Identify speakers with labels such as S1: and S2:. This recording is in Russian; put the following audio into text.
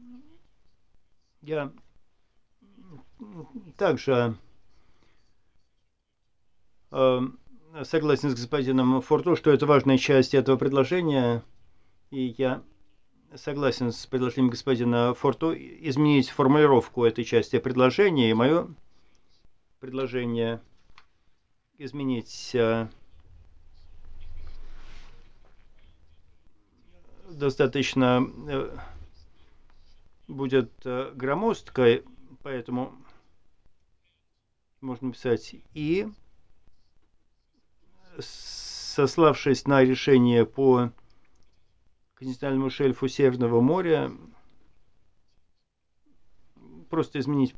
S1: Я также э, согласен с господином Форто, что это важная часть этого предложения, и я согласен с предложением господина Форто изменить формулировку этой части предложения, и мое предложение изменить достаточно будет громоздкой, поэтому можно писать «и», сославшись на решение по континентальному шельфу Северного моря, просто изменить